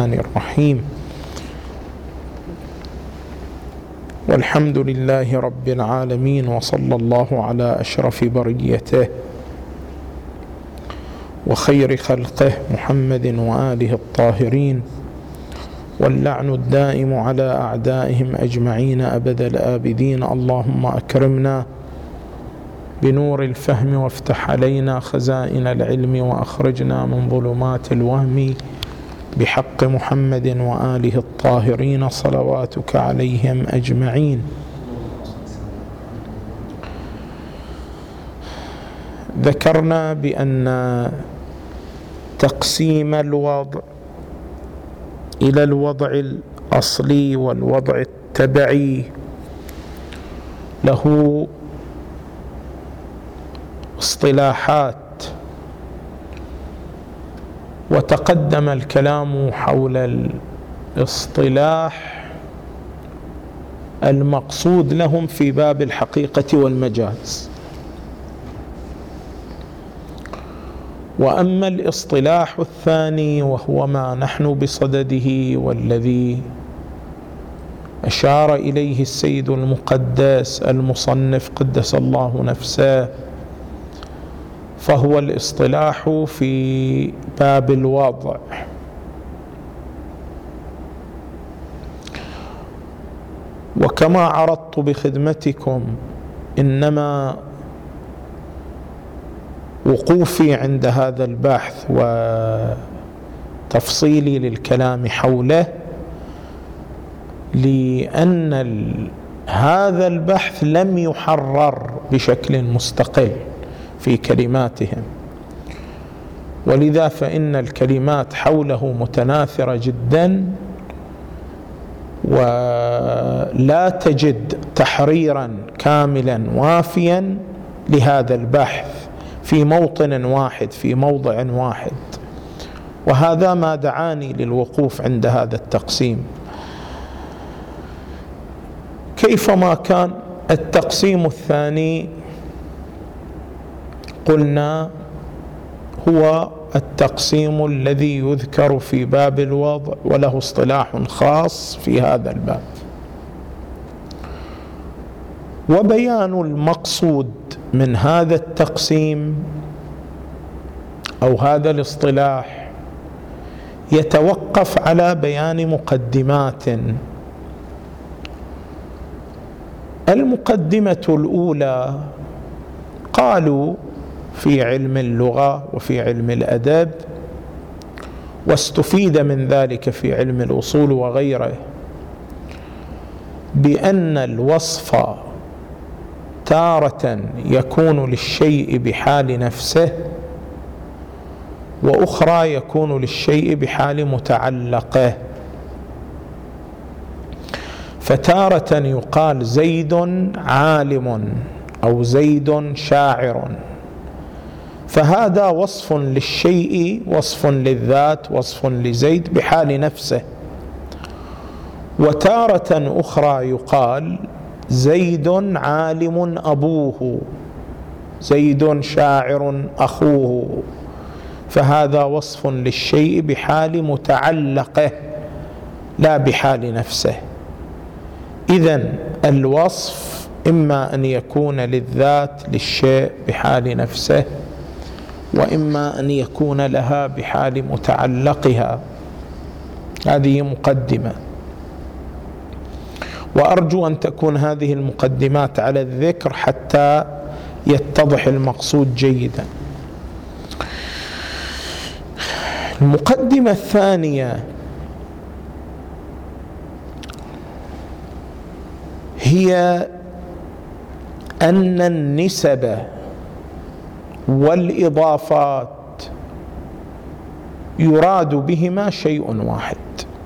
الرحمن الرحيم. والحمد لله رب العالمين، وصلى الله على أشرف بريته وخير خلقه محمد وآله الطاهرين، واللعن الدائم على أعدائهم أجمعين أبد الآبدين. اللهم أكرمنا بنور الفهم، وافتح علينا خزائن العلم، وأخرجنا من ظلمات الوهم بحق محمد وآله الطاهرين صلواتك عليهم أجمعين. ذكرنا بأن تقسيم الوضع إلى الوضع الأصلي والوضع التبعي له اصطلاحات، وتقدم الكلام حول الاصطلاح المقصود لهم في باب الحقيقة والمجاز. وأما الاصطلاح الثاني وهو ما نحن بصدده، والذي أشار إليه السيد المقدس المصنف قدس الله نفسه، فهو الاصطلاح في باب الوضع. وكما عرضت بخدمتكم، إنما وقوفي عند هذا البحث وتفصيلي للكلام حوله لأن هذا البحث لم يحرر بشكل مستقل في كلماتهم، ولذا فإن الكلمات حوله متناثرة جدا، ولا تجد تحريرا كاملا وافيا لهذا البحث في موطن واحد في موضع واحد. وهذا ما دعاني للوقوف عند هذا التقسيم. كيفما كان، التقسيم الثاني قلنا هو التقسيم الذي يذكر في باب الوضع، وله اصطلاح خاص في هذا الباب. وبيان المقصود من هذا التقسيم أو هذا الاصطلاح يتوقف على بيان مقدمات. المقدمة الأولى قالوا في علم اللغة وفي علم الأدب، واستفيد من ذلك في علم الأصول وغيره، بأن الوصف تارة يكون للشيء بحال نفسه، وأخرى يكون للشيء بحال متعلقه. فتارة يقال زيد عالم أو زيد شاعر، فهذا وصف للشيء، وصف للذات، وصف لزيد بحال نفسه. وتارة أخرى يقال زيد عالم أبوه، زيد شاعر أخوه، فهذا وصف للشيء بحال متعلقه لا بحال نفسه. إذن الوصف إما أن يكون للذات للشيء بحال نفسه، وإما أن يكون لها بحال متعلقها. هذه مقدمة، وأرجو أن تكون هذه المقدمات على الذكر حتى يتضح المقصود جيدا. المقدمة الثانية هي أن النسب والإضافات يراد بهما شيء واحد.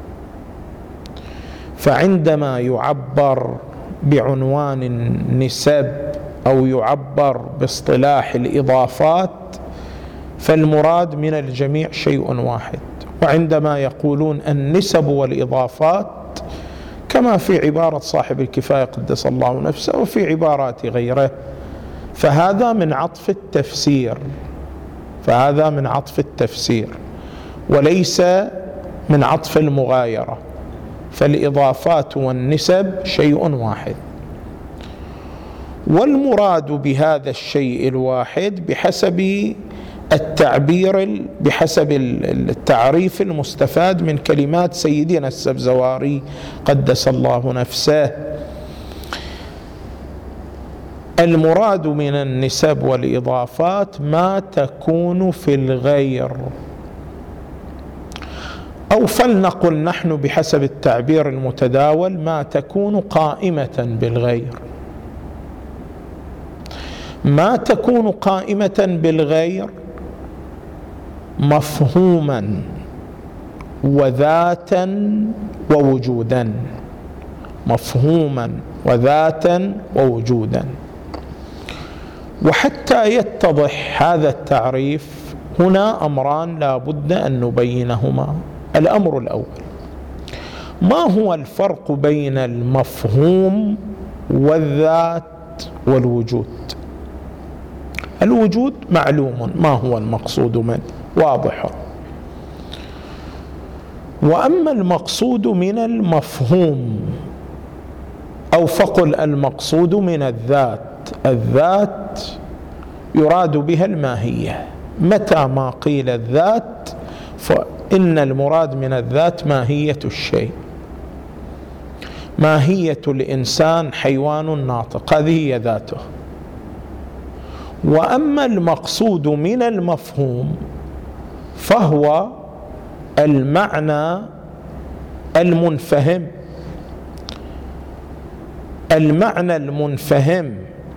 فعندما يعبر بعنوان النسب أو يعبر باصطلاح الإضافات، فالمراد من الجميع شيء واحد. وعندما يقولون النسب والإضافات، كما في عبارة صاحب الكفاية قدس الله نفسه وفي عبارات غيره، فهذا من عطف التفسير، وليس من عطف المغايرة، فالإضافات والنسب شيء واحد. والمراد بهذا الشيء الواحد بحسب التعريف المستفاد من كلمات سيدنا السبزواري قدس الله نفسه: المراد من النسب والإضافات ما تكون في الغير، أو فلنقل نحن بحسب التعبير المتداول ما تكون قائمة بالغير. ما تكون قائمة بالغير مفهوما وذاتا ووجودا، مفهوما وذاتا ووجودا. وحتى يتضح هذا التعريف هنا أمران لا بد أن نبينهما. الأمر الأول: ما هو الفرق بين المفهوم والذات والوجود؟ الوجود معلوم، ما هو المقصود منه واضح. وأما المقصود من المفهوم، أو فقل المقصود من الذات، الذات يراد بها الماهية. متى ما قيل الذات فإن المراد من الذات ماهية الشيء. ماهية الإنسان حيوان ناطق، هذه هي ذاته. وأما المقصود من المفهوم فهو المعنى المنفهم، المعنى المنفهم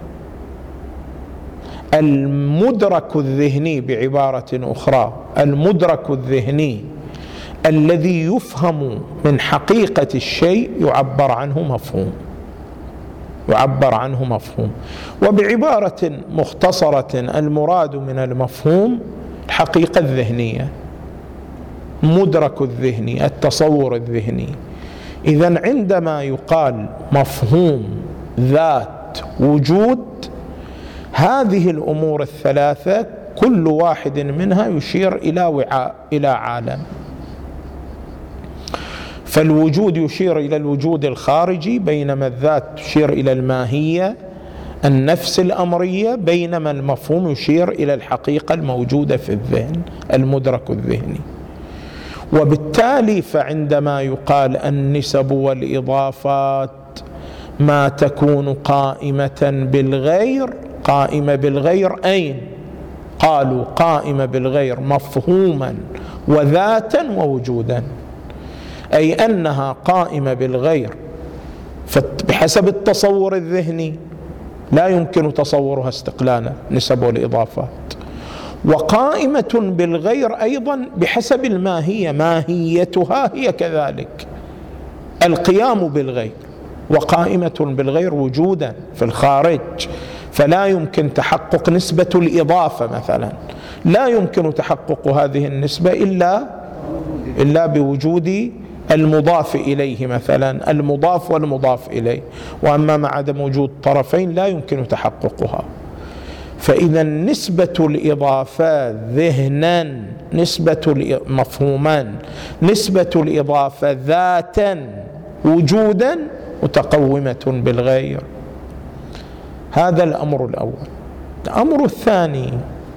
المدرك الذهني، بعبارة أخرى المدرك الذهني الذي يفهم من حقيقة الشيء يعبر عنه مفهوم، يعبر عنه مفهوم. وبعبارة مختصرة المراد من المفهوم الحقيقة الذهنية، مدرك الذهني، التصور الذهني. إذن عندما يقال مفهوم، ذات، وجود، هذه الأمور الثلاثة كل واحد منها يشير إلى وعاء، إلى عالم. فالوجود يشير إلى الوجود الخارجي، بينما الذات تشير إلى الماهية النفس الأمرية، بينما المفهوم يشير إلى الحقيقة الموجودة في الذهن، المدرك الذهني. وبالتالي فعندما يقال النسب والإضافات ما تكون قائمة بالغير، قائمة بالغير أين؟ قالوا قائمة بالغير مفهوما وذاتا ووجودا، أي أنها قائمة بالغير بحسب التصور الذهني، لا يمكن تصورها استقلالا، نسب والإضافات. وقائمة بالغير أيضا بحسب الماهية، ماهيتها هي كذلك القيام بالغير، وقائمة بالغير وجودا في الخارج. فلا يمكن تحقق نسبة الإضافة مثلا، لا يمكن تحقق هذه النسبة إلا بوجود المضاف إليه، مثلا المضاف والمضاف إليه. وأما مع عدم وجود طرفين لا يمكن تحققها. فإذا نسبة الإضافة ذهنا، نسبة مفهوما، نسبة الإضافة ذاتا وجودا متقومة بالغير. هذا الأمر الأول. الأمر الثاني: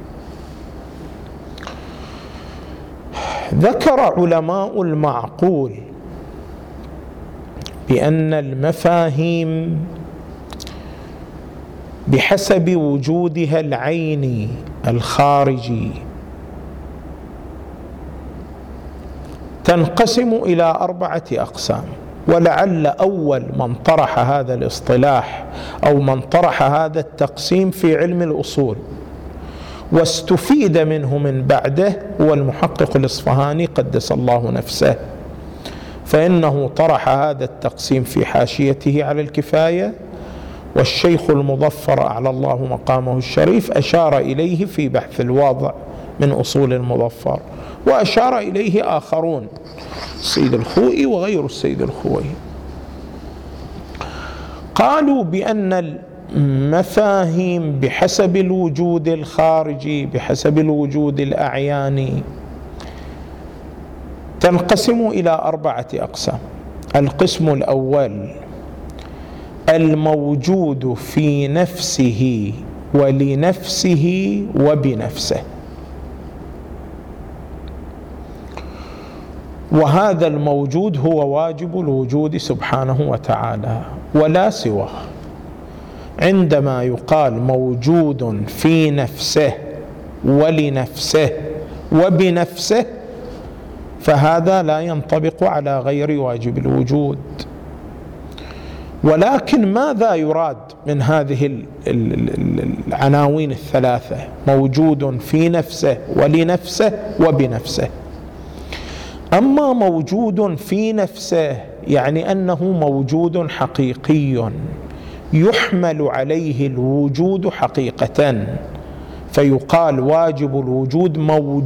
ذكر علماء المعقول بأن المفاهيم بحسب وجودها العيني الخارجي تنقسم إلى 4 أقسام. ولعل أول من طرح هذا الاصطلاح أو من طرح هذا التقسيم في علم الأصول واستفيد منه من بعده هو المحقق الإصفهاني قدس الله نفسه، فإنه طرح هذا التقسيم في حاشيته على الكفاية، والشيخ المظفر أعلى الله مقامه الشريف أشار إليه في بحث الواضع من أصول المظفر، وأشار إليه آخرون، السيد الخوئي وغير السيد الخوئي. قالوا بأن المفاهيم بحسب الوجود الخارجي، بحسب الوجود الأعياني، تنقسم إلى 4 أقسام. القسم الأول الموجود في نفسه ولنفسه وبنفسه، وهذا الموجود هو واجب الوجود سبحانه وتعالى ولا سواه. عندما يقال موجود في نفسه ولنفسه وبنفسه فهذا لا ينطبق على غير واجب الوجود. ولكن ماذا يراد من هذه العناوين الثلاثة؟ موجود في نفسه ولنفسه وبنفسه. أما موجود في نفسه يعني أنه موجود حقيقي يحمل عليه الوجود حقيقة، فيقال واجب الوجود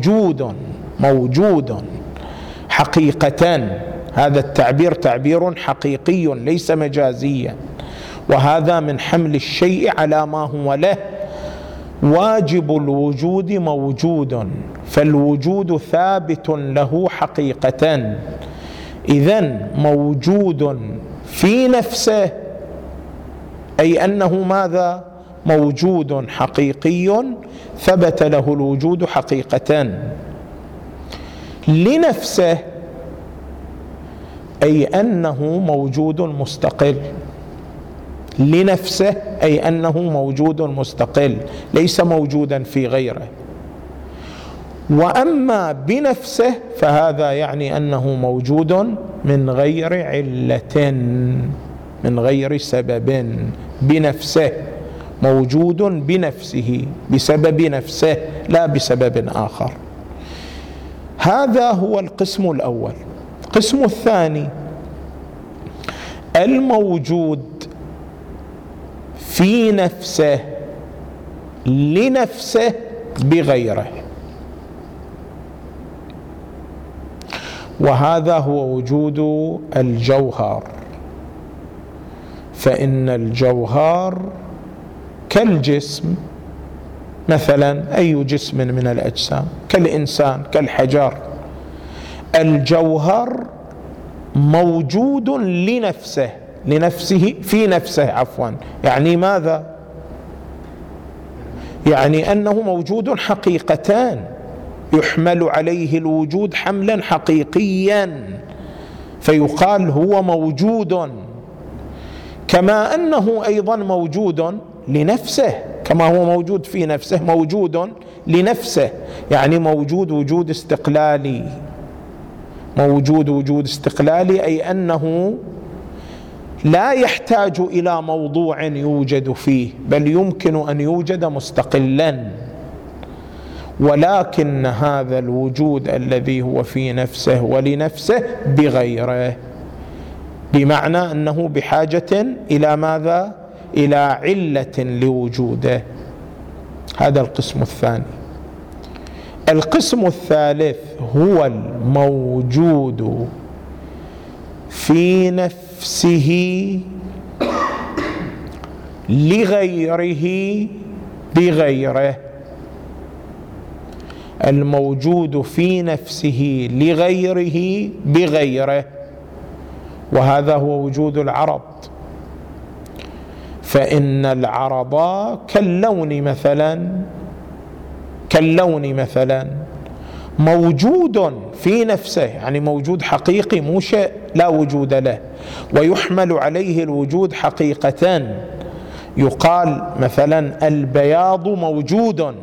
موجود حقيقة. هذا التعبير تعبير حقيقي ليس مجازيا، وهذا من حمل الشيء على ما هو له. واجب الوجود موجود، فالوجود ثابت له حقيقة. إذن موجود في نفسه أي أنه ماذا؟ موجود حقيقي ثبت له الوجود حقيقة. لنفسه أي أنه موجود مستقل. لنفسه أي أنه موجود مستقل ليس موجودا في غيره. وأما بنفسه فهذا يعني أنه موجود من غير علة، من غير سبب. بنفسه موجود بنفسه بسبب نفسه لا بسبب آخر. هذا هو القسم الأول. القسم الثاني الموجود في نفسه لنفسه بغيره، وهذا هو وجود الجوهر. فإن الجوهر كالجسم مثلا، أي جسم من الأجسام، كالإنسان كالحجر. الجوهر موجود لنفسه في نفسه يعني ماذا؟ يعني أنه موجود حقيقتان يحمل عليه الوجود حملا حقيقيا، فيقال هو موجود. كما أنه أيضا موجود لنفسه، كما هو موجود في نفسه موجود لنفسه، يعني موجود وجود استقلالي. موجود وجود استقلالي أي أنه لا يحتاج إلى موضوع يوجد فيه، بل يمكن أن يوجد مستقلا. ولكن هذا الوجود الذي هو في نفسه ولنفسه بغيره، بمعنى أنه بحاجة إلى ماذا؟ إلى علة لوجوده. هذا القسم الثاني. القسم الثالث هو الموجود في نفسه لغيره بغيره. الموجود في نفسه لغيره بغيره، وهذا هو وجود العرض. فإن العرض كاللون مثلا موجود في نفسه، يعني موجود حقيقي مو شيء لا وجود له، ويحمل عليه الوجود حقيقة. يقال مثلا البياض موجود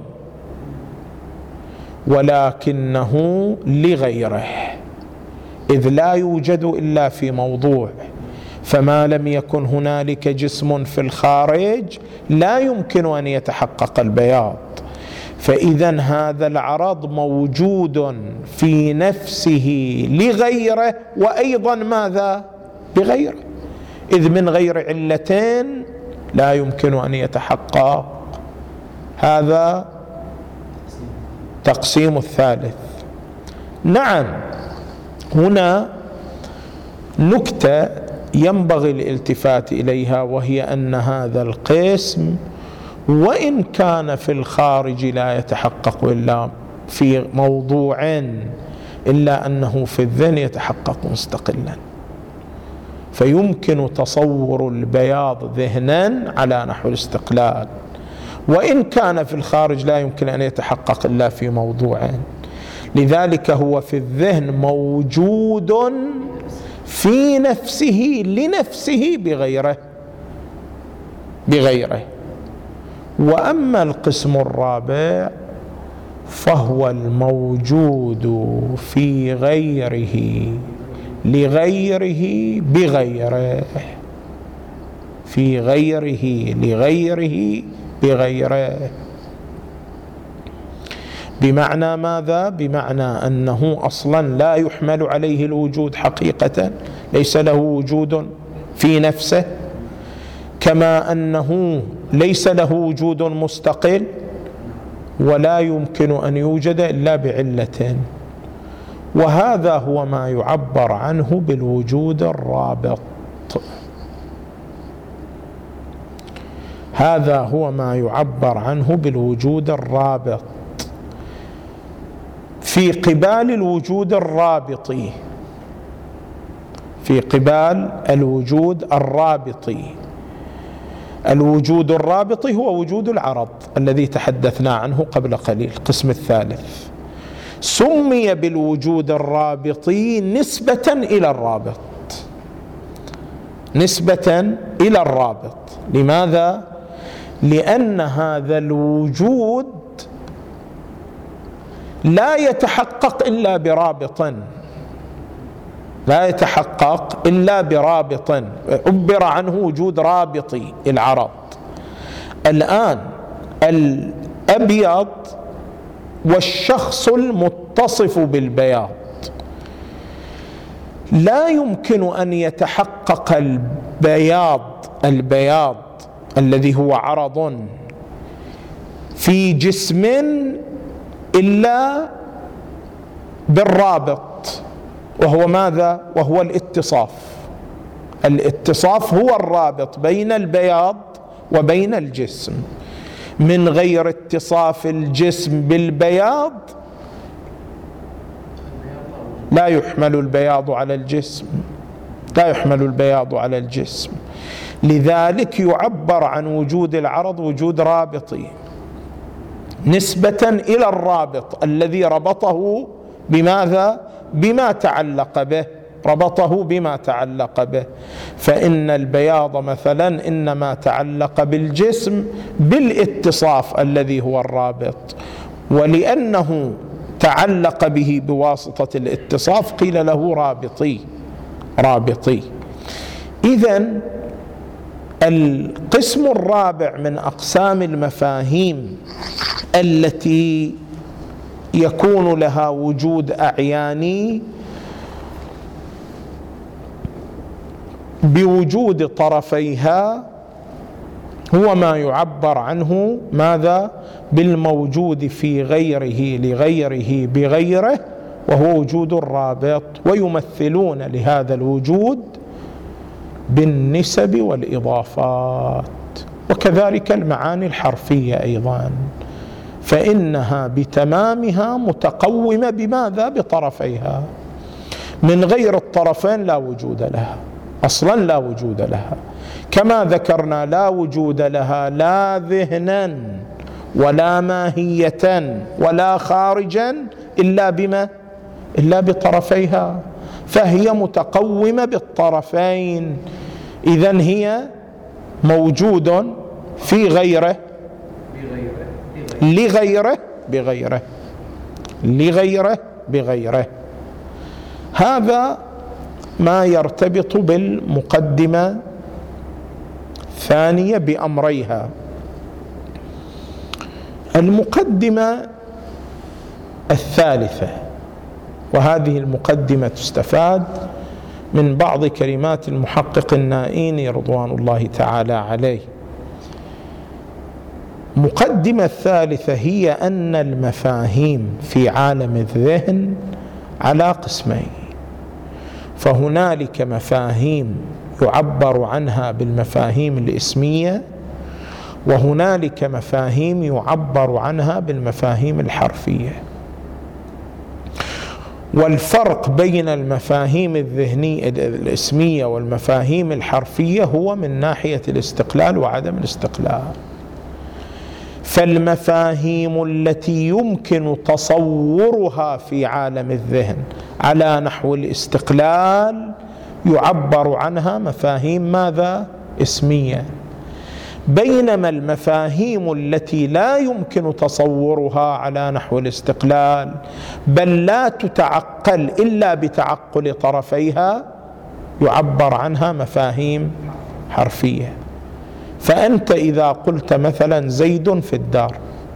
ولكنه لغيره، إذ لا يوجد إلا في موضوع. فما لم يكن هنالك جسم في الخارج لا يمكن أن يتحقق البياض. فإذا هذا العرض موجود في نفسه لغيره، وأيضا ماذا؟ بغيره، إذ من غير علتين لا يمكن أن يتحقق. هذا تقسيم الثالث. نعم، هنا نكتة ينبغي الالتفات إليها، وهي أن هذا القسم وإن كان في الخارج لا يتحقق إلا في موضوع، إلا أنه في الذهن يتحقق مستقلا، فيمكن تصور البياض ذهنا على نحو الاستقلال، وإن كان في الخارج لا يمكن أن يتحقق إلا في موضوعين. لذلك هو في الذهن موجود في نفسه لنفسه بغيره. وأما القسم الرابع فهو الموجود في غيره لغيره بغيره، في غيره لغيره بغيره. بمعنى ماذا؟ بمعنى أنه أصلا لا يحمل عليه الوجود حقيقة، ليس له وجود في نفسه، كما أنه ليس له وجود مستقل ولا يمكن أن يوجد إلا بعلة. وهذا هو ما يعبر عنه بالوجود الرابط. هذا هو ما يعبر عنه بالوجود الرابط في قبال الوجود الرابطي، في قبال الوجود الرابطي. الوجود الرابطي هو وجود العرض الذي تحدثنا عنه قبل قليل، القسم الثالث. سمي بالوجود الرابطي نسبة إلى الرابط، نسبة إلى الرابط. لماذا؟ لأن هذا الوجود لا يتحقق إلا برابط، لا يتحقق إلا برابط، عبر عنه وجود رابطي العرض. الآن الأبيض والشخص المتصف بالبياض لا يمكن أن يتحقق البياض الذي هو عرض في جسم إلا بالرابط، وهو ماذا؟ وهو الاتصاف. الاتصاف هو الرابط بين البياض وبين الجسم. من غير اتصاف الجسم بالبياض لا يحمل البياض على الجسم، لا يحمل البياض على الجسم. لذلك يعبر عن وجود العرض وجود رابطي نسبة إلى الرابط الذي ربطه بماذا؟ بما تعلق به، ربطه بما تعلق به. فإن البياض مثلا إنما تعلق بالجسم بالاتصاف الذي هو الرابط، ولأنه تعلق به بواسطة الاتصاف قيل له رابطي. إذن القسم الرابع من أقسام المفاهيم التي يكون لها وجود أعياني بوجود طرفيها هو ما يعبر عنه ماذا؟ بالموجود في غيره لغيره بغيره، وهو وجود الرابط. ويمثلون لهذا الوجود بالنسب والإضافات، وكذلك المعاني الحرفية أيضا، فإنها بتمامها متقومة بماذا؟ بطرفيها. من غير الطرفين لا وجود لها، أصلا لا وجود لها. كما ذكرنا لا وجود لها لا ذهنا ولا ماهية ولا خارجا إلا بما؟ إلا بطرفيها، فهي متقومة بالطرفين. إذن هي موجود في غيره لغيره بغيره. هذا ما يرتبط بالمقدمة الثانية بأمريها. المقدمة الثالثة، وهذه المقدمة تستفاد من بعض كلمات المحقق النائيني رضوان الله تعالى عليه. المقدمة الثالثة هي أن المفاهيم في عالم الذهن على قسمين، فهنالك مفاهيم يعبر عنها بالمفاهيم الاسمية، وهنالك مفاهيم يعبر عنها بالمفاهيم الحرفية. والفرق بين المفاهيم الذهنية الاسمية والمفاهيم الحرفية هو من ناحية الاستقلال وعدم الاستقلال. فالمفاهيم التي يمكن تصورها في عالم الذهن على نحو الاستقلال يعبر عنها مفاهيم ماذا؟ اسمية. بينما المفاهيم التي لا يمكن تصورها على نحو الاستقلال بل لا تتعقل إلا بتعقل طرفيها يعبر عنها مفاهيم حرفية. فأنت إذا قلت مثلا زيد في الدار،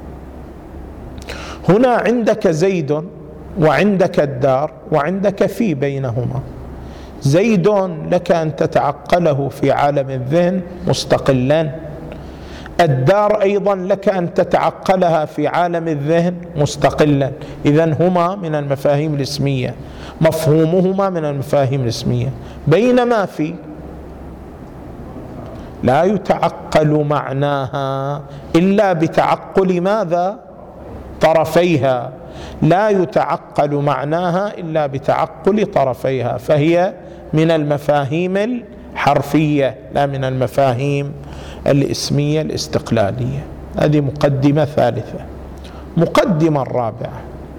هنا عندك زيد وعندك الدار وعندك في بينهما. زيد لك أن تتعقله في عالم الذهن مستقلا، الدار أيضا لك أن تتعقلها في عالم الذهن مستقلا. إذن هما من المفاهيم الاسمية، مفهومهما من المفاهيم الاسمية. بينما في لا يتعقل معناها إلا بتعقل ماذا؟ طرفيها. لا يتعقل معناها إلا بتعقل طرفيها، فهي من المفاهيم الحرفية لا من المفاهيم الاسمية الاستقلالية. هذه مقدمة ثالثة. مقدمة رابعة،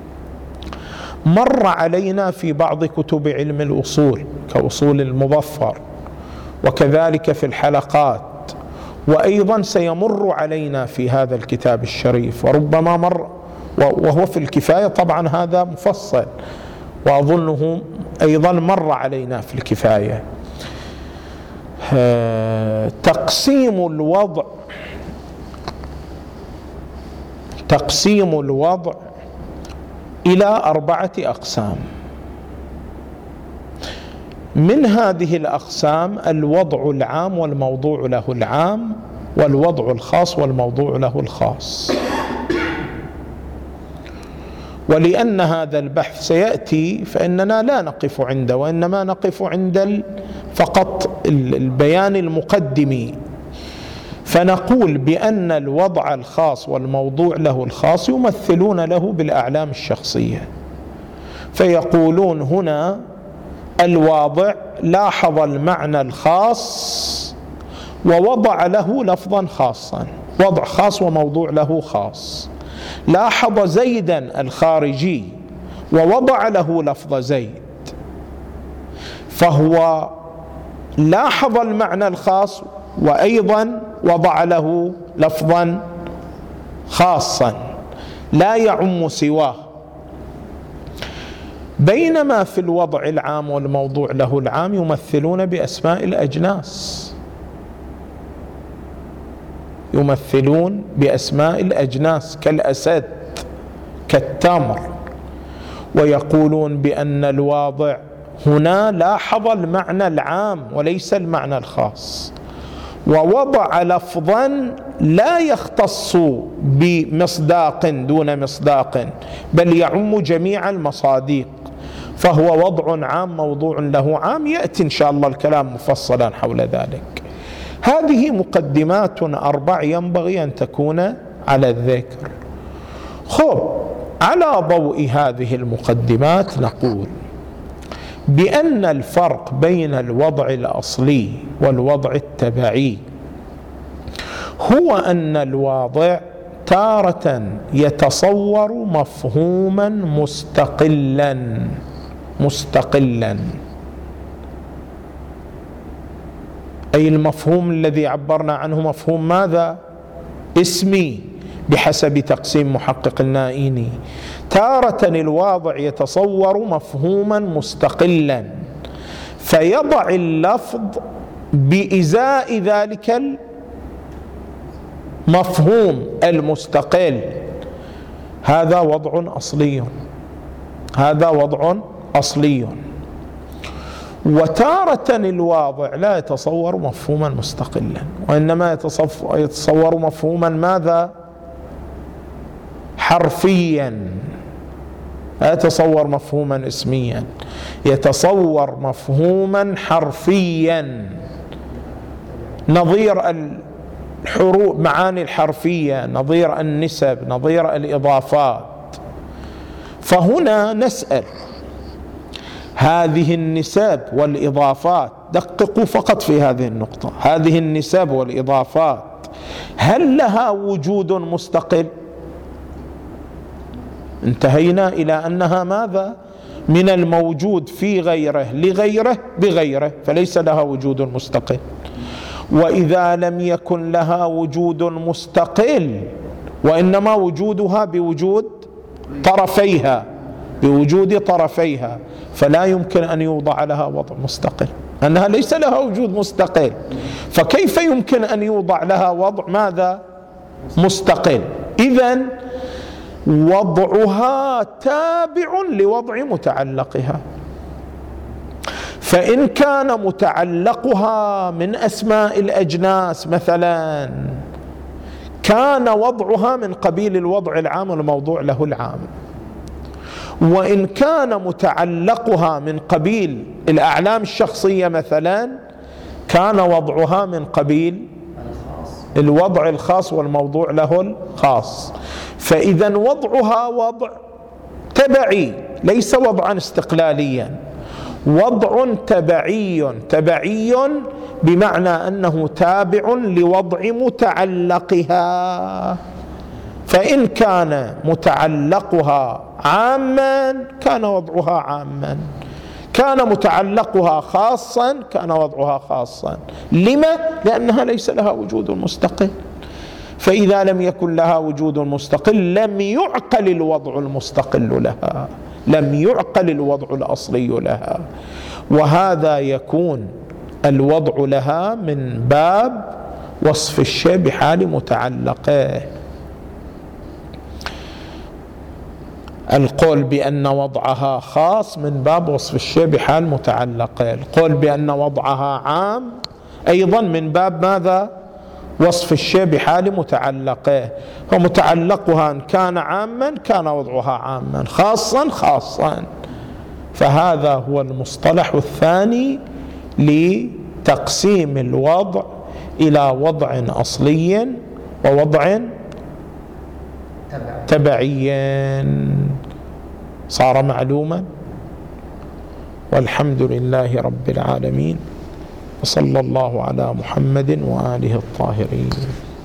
مر علينا في بعض كتب علم الأصول كأصول المظفر وكذلك في الحلقات، وأيضا سيمر علينا في هذا الكتاب الشريف، وربما مر وهو في الكفاية، طبعا هذا مفصل، وأظنه أيضا مر علينا في الكفاية. تقسيم الوضع إلى 4 أقسام. من هذه الأقسام الوضع العام والموضوع له العام، والوضع الخاص والموضوع له الخاص. ولأن هذا البحث سيأتي فإننا لا نقف عنده، وإنما نقف عند فقط البيان المقدمي، فنقول بأن الوضع الخاص والموضوع له الخاص يمثلون له بالأعلام الشخصية. فيقولون هنا الواضع لاحظ المعنى الخاص ووضع له لفظا خاصا، وضع خاص وموضوع له خاص. لاحظ زيدا الخارجي ووضع له لفظ زيد، فهو لاحظ المعنى الخاص وأيضا وضع له لفظا خاصا لا يعم سواه. بينما في الوضع العام والموضوع له العام يمثلون بأسماء الأجناس، يمثلون بأسماء الأجناس كالأسد كالتمر، ويقولون بأن الواضع هنا لاحظ المعنى العام وليس المعنى الخاص، ووضع لفظا لا يختص بمصداق دون مصداق بل يعم جميع المصادق، فهو وضع عام موضوع له عام. يأتي إن شاء الله الكلام مفصلا حول ذلك. هذه مقدمات 4 ينبغي أن تكون على الذكر. على ضوء هذه المقدمات نقول بأن الفرق بين الوضع الأصلي والوضع التبعي هو أن الواضع تارة يتصور مفهوما مستقلا، أي المفهوم الذي عبرنا عنه مفهوم ماذا؟ اسمي بحسب تقسيم محقق النائيني. تارة الواضع يتصور مفهوما مستقلا فيضع اللفظ بإزاء ذلك المفهوم المستقل. هذا وضع أصلي. وتارة الواضع لا يتصور مفهوما مستقلا، وإنما يتصور مفهوما ماذا؟ حرفيا، لا يتصور مفهوما اسميا، يتصور مفهوما حرفيا نظير الحروف، معاني الحرفية، نظير النسب، نظير الإضافات. فهنا نسأل هذه النسب والإضافات، دققوا فقط في هذه النقطة، هذه النسب والإضافات هل لها وجود مستقل؟ انتهينا إلى أنها ماذا؟ من الموجود في غيره لغيره بغيره، فليس لها وجود مستقل. وإذا لم يكن لها وجود مستقل وإنما وجودها بوجود طرفيها، بوجود طرفيها، فلا يمكن أن يوضع لها وضع مستقل، أنها ليس لها وجود مستقل، فكيف يمكن أن يوضع لها وضع ماذا؟ مستقل. إذن وضعها تابع لوضع متعلقها، فإن كان متعلقها من أسماء الأجناس مثلا كان وضعها من قبيل الوضع العام والموضوع له العام، وإن كان متعلقها من قبيل الأعلام الشخصية مثلا كان وضعها من قبيل الوضع الخاص والموضوع له الخاص. فإذا وضعها وضع تبعي ليس وضعا استقلاليا، وضع تبعي بمعنى أنه تابع لوضع متعلقها. فإن كان متعلقها عاما كان وضعها عاما، كان متعلقها خاصا كان وضعها خاصا. لما؟ لأنها ليس لها وجود مستقل. فإذا لم يكن لها وجود مستقل لم يعقل الوضع المستقل لها، لم يعقل الوضع الأصلي لها، وهذا يكون الوضع لها من باب وصف الشيء بحال متعلقه. القول بأن وضعها خاص من باب وصف الشيء بحال متعلقه، القول بأن وضعها عام أيضا من باب ماذا؟ وصف الشيء بحال متعلقه. فمتعلقها إن كان عاما كان وضعها عاما، خاصا خاصا. فهذا هو المصطلح الثاني لتقسيم الوضع إلى وضع أصلي ووضع تبعي. صار معلوما، والحمد لله رب العالمين، وصلى الله على محمد وآله الطاهرين.